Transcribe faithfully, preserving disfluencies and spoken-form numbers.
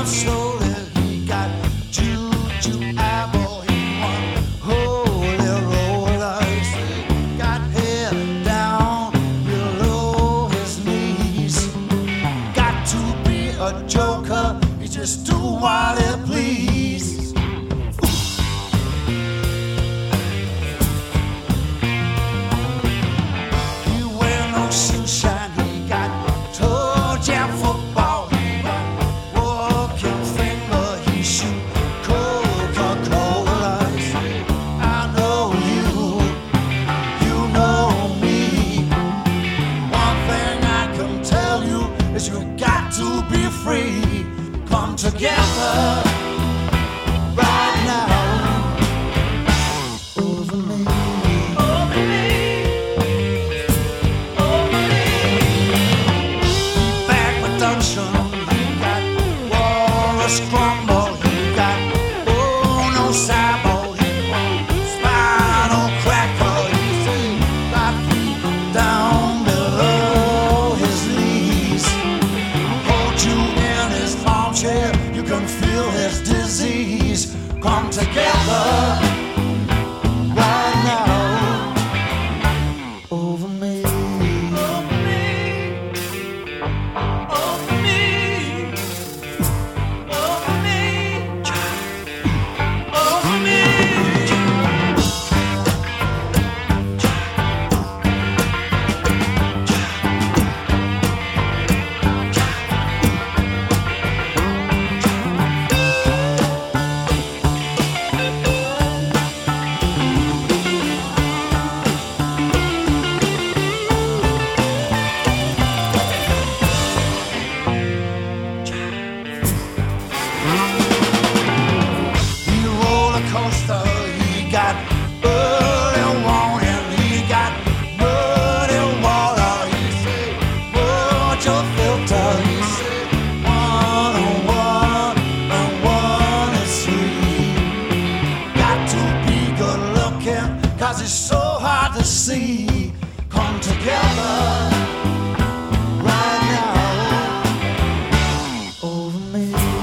slowly. He got juju eyeball. He won holy roller. He got hair down below his knees. Got to be a joker. He just do what he please. He wear no shoe shine. He got toe jam football. He got walking finger. He shoot Coca-Cola. He say, I know you, you know me. One thing I can tell you is you got to be free. Come together right now over me, over me, over me. Back production, he got Wallace Crumble, he got oh no cyborg, he want spinal cracker. He say got feet down below his knees. Hold you in his armchair, you can feel his disease. Come together right now over me, over me, over me, over me, over me. He roller coaster, he got early warning, he got muddy water. He say, put your filter. He say, one on one and one is three. Got to be good looking, cause it's so hard to see. Come together right now over me.